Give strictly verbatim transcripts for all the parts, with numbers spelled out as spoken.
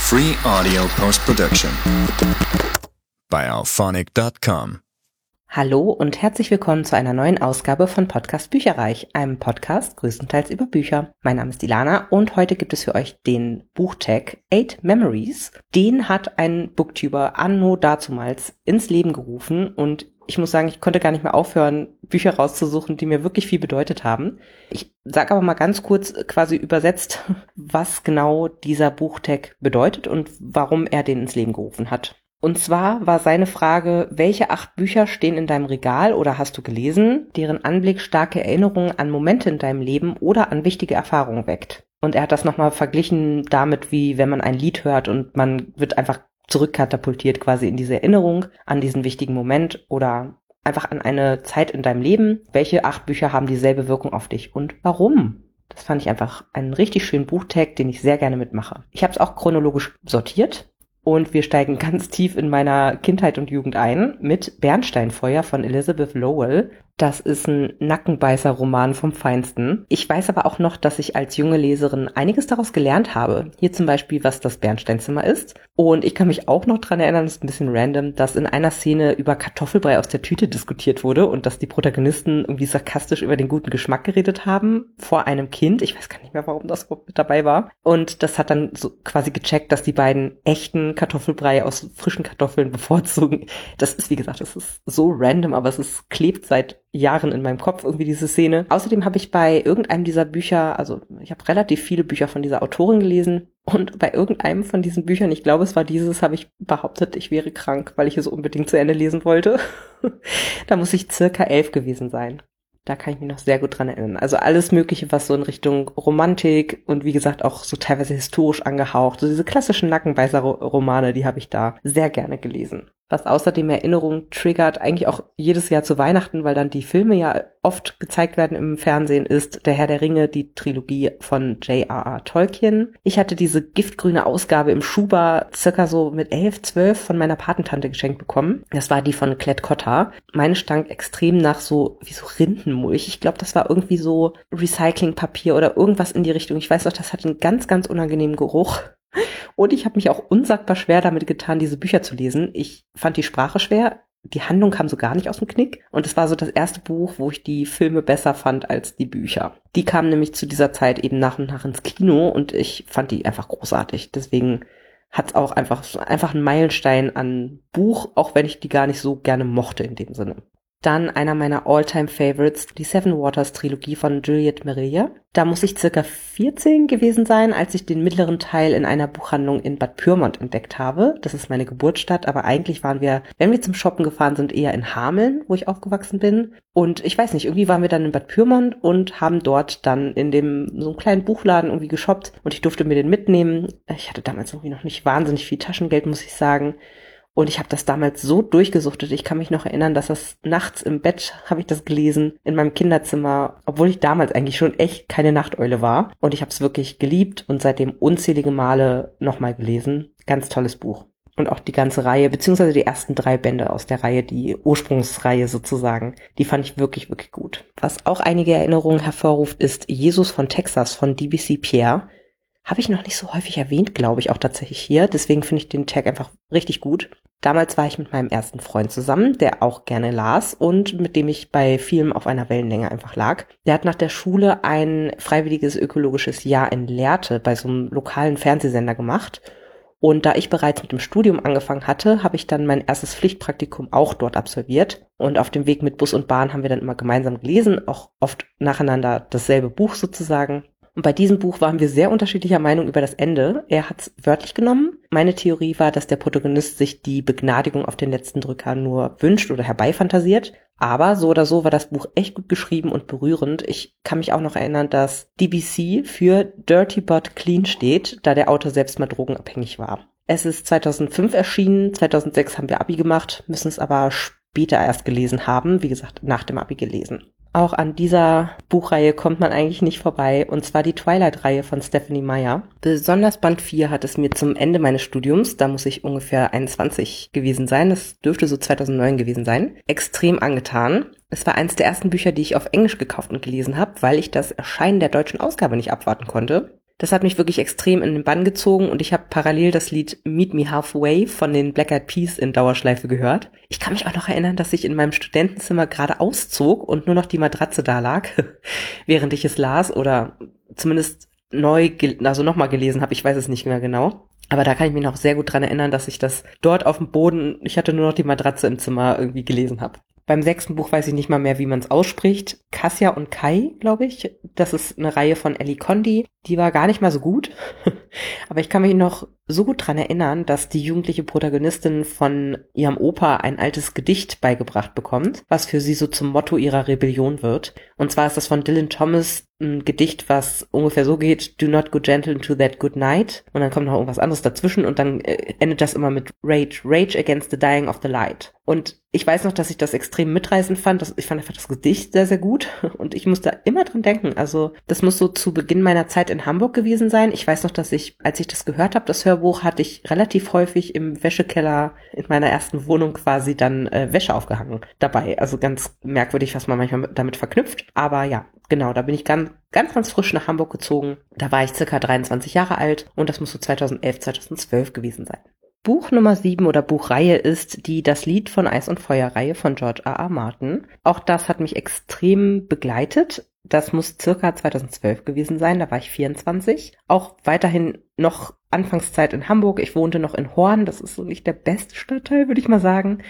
Free audio post-production by alphonic dot com. Hallo und herzlich willkommen zu einer neuen Ausgabe von Podcast Bücherreich, einem Podcast größtenteils über Bücher. Mein Name ist Ilana und heute gibt es für euch den Buchtag Eight Memories. Den hat ein Booktuber anno dazumals ins Leben gerufen und ich muss sagen, ich konnte gar nicht mehr aufhören, Bücher rauszusuchen, die mir wirklich viel bedeutet haben. Ich sage aber mal ganz kurz quasi übersetzt, was genau dieser Buchtag bedeutet und warum er den ins Leben gerufen hat. Und zwar war seine Frage, welche acht Bücher stehen in deinem Regal oder hast du gelesen, deren Anblick starke Erinnerungen an Momente in deinem Leben oder an wichtige Erfahrungen weckt. Und er hat das nochmal verglichen damit, wie wenn man ein Lied hört und man wird einfach zurückkatapultiert quasi in diese Erinnerung an diesen wichtigen Moment oder einfach an eine Zeit in deinem Leben. Welche acht Bücher haben dieselbe Wirkung auf dich und warum? Das fand ich einfach einen richtig schönen Buchtag, den ich sehr gerne mitmache. Ich habe es auch chronologisch sortiert. Und wir steigen ganz tief in meiner Kindheit und Jugend ein mit Bernsteinfeuer von Elizabeth Lowell. Das ist ein Nackenbeißer-Roman vom Feinsten. Ich weiß aber auch noch, dass ich als junge Leserin einiges daraus gelernt habe. Hier zum Beispiel, was das Bernsteinzimmer ist. Und ich kann mich auch noch dran erinnern, das ist ein bisschen random, dass in einer Szene über Kartoffelbrei aus der Tüte diskutiert wurde und dass die Protagonisten irgendwie sarkastisch über den guten Geschmack geredet haben vor einem Kind. Ich weiß gar nicht mehr, warum das überhaupt mit dabei war. Und das hat dann so quasi gecheckt, dass die beiden echten Kartoffelbrei aus frischen Kartoffeln bevorzugen. Das ist, wie gesagt, das ist so random, aber es ist, klebt seit Jahren in meinem Kopf irgendwie diese Szene. Außerdem habe ich bei irgendeinem dieser Bücher, also ich habe relativ viele Bücher von dieser Autorin gelesen und bei irgendeinem von diesen Büchern, ich glaube es war dieses, habe ich behauptet, ich wäre krank, weil ich es unbedingt zu Ende lesen wollte. Da muss ich circa elf gewesen sein. Da kann ich mich noch sehr gut dran erinnern. Also alles Mögliche, was so in Richtung Romantik und wie gesagt auch so teilweise historisch angehaucht. So diese klassischen Nackenbeißer-Romane, die habe ich da sehr gerne gelesen. Was außerdem Erinnerungen triggert, eigentlich auch jedes Jahr zu Weihnachten, weil dann die Filme ja oft gezeigt werden im Fernsehen, ist Der Herr der Ringe, die Trilogie von J R R Tolkien. Ich hatte diese giftgrüne Ausgabe im Schuber circa so mit elf, zwölf von meiner Patentante geschenkt bekommen. Das war die von Klett-Cotta. Meine stank extrem nach so, wie so Rindenmulch. Ich glaube, das war irgendwie so Recyclingpapier oder irgendwas in die Richtung. Ich weiß noch, das hat einen ganz, ganz unangenehmen Geruch. Und ich habe mich auch unsagbar schwer damit getan, diese Bücher zu lesen. Ich fand die Sprache schwer, die Handlung kam so gar nicht aus dem Knick. Und es war so das erste Buch, wo ich die Filme besser fand als die Bücher. Die kamen nämlich zu dieser Zeit eben nach und nach ins Kino und ich fand die einfach großartig. Deswegen hat es auch einfach, einfach einen Meilenstein an Buch, auch wenn ich die gar nicht so gerne mochte in dem Sinne. Dann einer meiner All-Time-Favorites, die Seven Waters Trilogie von Juliette Maria. Da muss ich circa vierzehn gewesen sein, als ich den mittleren Teil in einer Buchhandlung in Bad Pyrmont entdeckt habe. Das ist meine Geburtsstadt, aber eigentlich waren wir, wenn wir zum Shoppen gefahren sind, eher in Hameln, wo ich aufgewachsen bin. Und ich weiß nicht, irgendwie waren wir dann in Bad Pyrmont und haben dort dann in dem so einem kleinen Buchladen irgendwie geshoppt und ich durfte mir den mitnehmen. Ich hatte damals irgendwie noch nicht wahnsinnig viel Taschengeld, muss ich sagen. Und ich habe das damals so durchgesuchtet. Ich kann mich noch erinnern, dass das nachts im Bett habe ich das gelesen, in meinem Kinderzimmer, obwohl ich damals eigentlich schon echt keine Nachteule war. Und ich habe es wirklich geliebt und seitdem unzählige Male nochmal gelesen. Ganz tolles Buch. Und auch die ganze Reihe, beziehungsweise die ersten drei Bände aus der Reihe, die Ursprungsreihe sozusagen, die fand ich wirklich, wirklich gut. Was auch einige Erinnerungen hervorruft, ist Jesus von Texas von D B C Pierre. Habe ich noch nicht so häufig erwähnt, glaube ich, auch tatsächlich hier. Deswegen finde ich den Tag einfach richtig gut. Damals war ich mit meinem ersten Freund zusammen, der auch gerne las und mit dem ich bei Filmen auf einer Wellenlänge einfach lag. Der hat nach der Schule ein freiwilliges ökologisches Jahr in Lehrte bei so einem lokalen Fernsehsender gemacht. Und da ich bereits mit dem Studium angefangen hatte, habe ich dann mein erstes Pflichtpraktikum auch dort absolviert. Und auf dem Weg mit Bus und Bahn haben wir dann immer gemeinsam gelesen, auch oft nacheinander dasselbe Buch sozusagen. Und bei diesem Buch waren wir sehr unterschiedlicher Meinung über das Ende. Er hat es wörtlich genommen. Meine Theorie war, dass der Protagonist sich die Begnadigung auf den letzten Drücker nur wünscht oder herbeifantasiert. Aber so oder so war das Buch echt gut geschrieben und berührend. Ich kann mich auch noch erinnern, dass D B C für Dirty But Clean steht, da der Autor selbst mal drogenabhängig war. Es ist zweitausendfünf erschienen, zweitausendsechs haben wir Abi gemacht, müssen es aber später erst gelesen haben. Wie gesagt, nach dem Abi gelesen. Auch an dieser Buchreihe kommt man eigentlich nicht vorbei, und zwar die Twilight-Reihe von Stephenie Meyer. Besonders Band vier hat es mir zum Ende meines Studiums, da muss ich ungefähr einundzwanzig gewesen sein, das dürfte so zweitausendneun gewesen sein, extrem angetan. Es war eines der ersten Bücher, die ich auf Englisch gekauft und gelesen habe, weil ich das Erscheinen der deutschen Ausgabe nicht abwarten konnte. Das hat mich wirklich extrem in den Bann gezogen und ich habe parallel das Lied Meet Me Halfway von den Black Eyed Peas in Dauerschleife gehört. Ich kann mich auch noch erinnern, dass ich in meinem Studentenzimmer gerade auszog und nur noch die Matratze da lag, während ich es las oder zumindest neu, also nochmal gelesen habe. Ich weiß es nicht mehr genau. Aber da kann ich mich noch sehr gut dran erinnern, dass ich das dort auf dem Boden, ich hatte nur noch die Matratze im Zimmer, irgendwie gelesen habe. Beim sechsten Buch weiß ich nicht mal mehr, wie man es ausspricht. Cassia und Kai, glaube ich. Das ist eine Reihe von Ellie Condi. Die war gar nicht mal so gut. Aber ich kann mich noch so gut dran erinnern, dass die jugendliche Protagonistin von ihrem Opa ein altes Gedicht beigebracht bekommt, was für sie so zum Motto ihrer Rebellion wird. Und zwar ist das von Dylan Thomas ein Gedicht, was ungefähr so geht: Do not go gentle into that good night. Und dann kommt noch irgendwas anderes dazwischen und dann äh, endet das immer mit Rage, Rage against the dying of the light. Und ich weiß noch, dass ich das extrem mitreißend fand. Das, ich fand einfach das Gedicht sehr, sehr gut. Und ich musste immer dran denken. Also das muss so zu Beginn meiner Zeit in Hamburg gewesen sein. Ich weiß noch, dass ich, als ich das gehört habe, das Hörbuch, hatte ich relativ häufig im Wäschekeller in meiner ersten Wohnung quasi dann äh, Wäsche aufgehangen dabei. Also ganz merkwürdig, was man manchmal damit verknüpft. Aber ja, genau, da bin ich ganz, ganz, ganz frisch nach Hamburg gezogen. Da war ich circa dreiundzwanzig Jahre alt und das muss so zweitausendelf, zweitausendzwölf gewesen sein. Buch Nummer sieben oder Buchreihe ist die Das Lied von Eis und Feuer-Reihe von George R. R. Martin. Auch das hat mich extrem begleitet. Das muss circa zweitausendzwölf gewesen sein, da war ich vierundzwanzig. Auch weiterhin noch Anfangszeit in Hamburg. Ich wohnte noch in Horn, das ist so nicht der beste Stadtteil, würde ich mal sagen.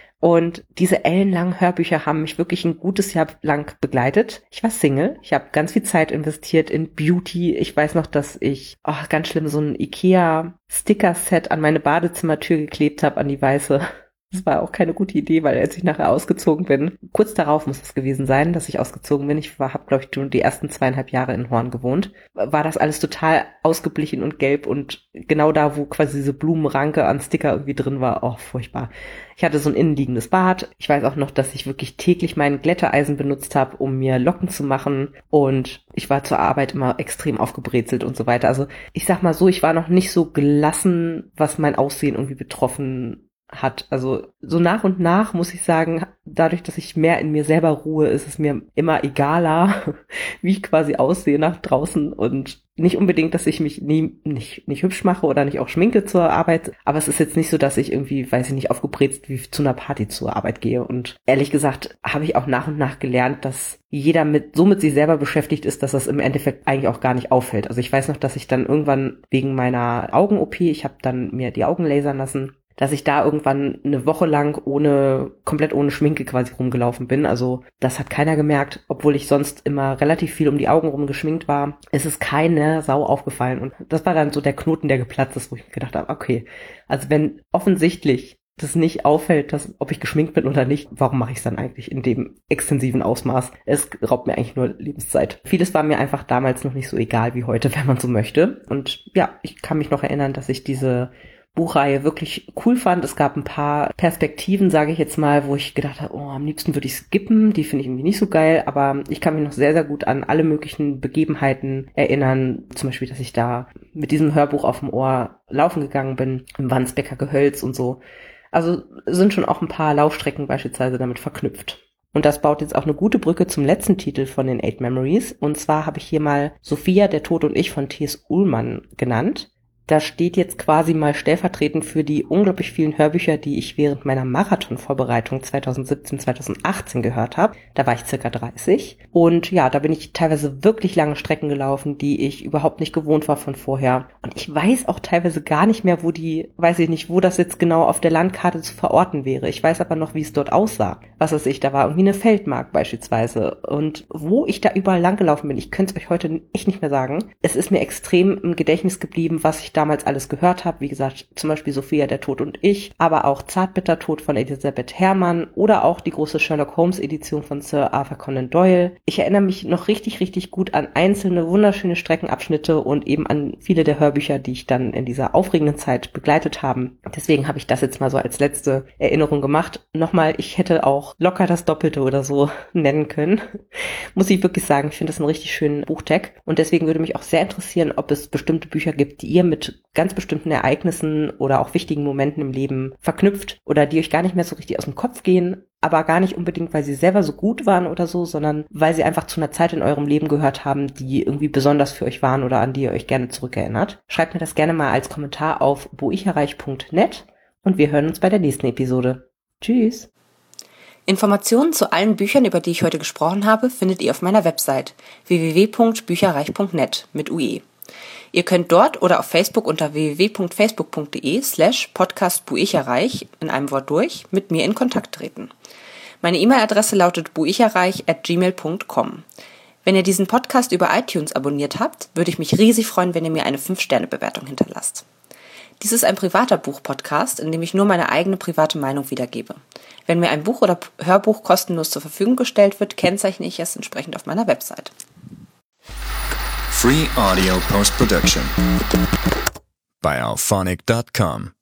Und diese ellenlangen Hörbücher haben mich wirklich ein gutes Jahr lang begleitet. Ich war Single, ich habe ganz viel Zeit investiert in Beauty. Ich weiß noch, dass ich oh, ganz schlimm so ein Ikea-Sticker-Set an meine Badezimmertür geklebt habe, an die weiße. Das war auch keine gute Idee, weil als ich nachher ausgezogen bin, kurz darauf muss es gewesen sein, dass ich ausgezogen bin. Ich habe, glaube ich, schon die ersten zweieinhalb Jahre in Horn gewohnt. War das alles total ausgeblichen und gelb und genau da, wo quasi diese Blumenranke an Sticker irgendwie drin war, oh, furchtbar. Ich hatte so ein innenliegendes Bad. Ich weiß auch noch, dass ich wirklich täglich meinen Glättereisen benutzt habe, um mir Locken zu machen. Und ich war zur Arbeit immer extrem aufgebrezelt und so weiter. Also ich sag mal so, ich war noch nicht so gelassen, was mein Aussehen irgendwie betroffen hat. Also so nach und nach muss ich sagen, dadurch, dass ich mehr in mir selber ruhe, ist es mir immer egaler, wie ich quasi aussehe nach draußen und nicht unbedingt, dass ich mich nie, nicht, nicht hübsch mache oder nicht auch schminke zur Arbeit, aber es ist jetzt nicht so, dass ich irgendwie, weiß ich nicht, aufgebrezelt wie zu einer Party zur Arbeit gehe und ehrlich gesagt habe ich auch nach und nach gelernt, dass jeder mit so mit sich selber beschäftigt ist, dass das im Endeffekt eigentlich auch gar nicht auffällt. Also ich weiß noch, dass ich dann irgendwann wegen meiner Augen-O P, ich habe dann mir die Augen lasern lassen, dass ich da irgendwann eine Woche lang ohne, komplett ohne Schminke quasi rumgelaufen bin. Also das hat keiner gemerkt, obwohl ich sonst immer relativ viel um die Augen rum geschminkt war. Es ist keine Sau aufgefallen. Und das war dann so der Knoten, der geplatzt ist, wo ich mir gedacht habe, okay, also wenn offensichtlich das nicht auffällt, dass, ob ich geschminkt bin oder nicht, warum mache ich es dann eigentlich in dem extensiven Ausmaß? Es raubt mir eigentlich nur Lebenszeit. Vieles war mir einfach damals noch nicht so egal wie heute, wenn man so möchte. Und ja, ich kann mich noch erinnern, dass ich diese Buchreihe wirklich cool fand. Es gab ein paar Perspektiven, sage ich jetzt mal, wo ich gedacht habe, oh, am liebsten würde ich skippen, die finde ich irgendwie nicht so geil, aber ich kann mich noch sehr, sehr gut an alle möglichen Begebenheiten erinnern. Zum Beispiel, dass ich da mit diesem Hörbuch auf dem Ohr laufen gegangen bin, im Wandsbecker Gehölz und so. Also sind schon auch ein paar Laufstrecken beispielsweise damit verknüpft. Und das baut jetzt auch eine gute Brücke zum letzten Titel von den Eight Memories. Und zwar habe ich hier mal Sophia, der Tod und ich von T S. Ullmann genannt. Da steht jetzt quasi mal stellvertretend für die unglaublich vielen Hörbücher, die ich während meiner Marathonvorbereitung zweitausendsiebzehn, zweitausendachtzehn gehört habe. Da war ich circa dreißig. Und ja, da bin ich teilweise wirklich lange Strecken gelaufen, die ich überhaupt nicht gewohnt war von vorher. Und ich weiß auch teilweise gar nicht mehr, wo die, weiß ich nicht, wo das jetzt genau auf der Landkarte zu verorten wäre. Ich weiß aber noch, wie es dort aussah. Was weiß ich, da war irgendwie eine Feldmark beispielsweise. Und wo ich da überall lang gelaufen bin, ich könnte es euch heute echt nicht mehr sagen. Es ist mir extrem im Gedächtnis geblieben, was ich da damals alles gehört habe, wie gesagt, zum Beispiel Sophia, der Tod und ich, aber auch Zartbittertod von Elisabeth Herrmann oder auch die große Sherlock Holmes Edition von Sir Arthur Conan Doyle. Ich erinnere mich noch richtig, richtig gut an einzelne wunderschöne Streckenabschnitte und eben an viele der Hörbücher, die ich dann in dieser aufregenden Zeit begleitet habe. Deswegen habe ich das jetzt mal so als letzte Erinnerung gemacht. Nochmal, ich hätte auch locker das Doppelte oder so nennen können. Muss ich wirklich sagen, ich finde das einen richtig schönen Buchtag und deswegen würde mich auch sehr interessieren, ob es bestimmte Bücher gibt, die ihr mit mit ganz bestimmten Ereignissen oder auch wichtigen Momenten im Leben verknüpft oder die euch gar nicht mehr so richtig aus dem Kopf gehen, aber gar nicht unbedingt, weil sie selber so gut waren oder so, sondern weil sie einfach zu einer Zeit in eurem Leben gehört haben, die irgendwie besonders für euch waren oder an die ihr euch gerne zurückerinnert. Schreibt mir das gerne mal als Kommentar auf buicherreich punkt net und wir hören uns bei der nächsten Episode. Tschüss! Informationen zu allen Büchern, über die ich heute gesprochen habe, findet ihr auf meiner Website w w w punkt bücherreich punkt net mit U E. Ihr könnt dort oder auf Facebook unter w w w punkt facebook punkt de slash podcast buicherreich in einem Wort durch mit mir in Kontakt treten. Meine E-Mail-Adresse lautet buicherreich at gmail punkt com. Wenn ihr diesen Podcast über iTunes abonniert habt, würde ich mich riesig freuen, wenn ihr mir eine fünf Sterne Bewertung hinterlasst. Dies ist ein privater Buch-Podcast, in dem ich nur meine eigene private Meinung wiedergebe. Wenn mir ein Buch oder Hörbuch kostenlos zur Verfügung gestellt wird, kennzeichne ich es entsprechend auf meiner Website. Free Audio Post Production by alphonic dot com.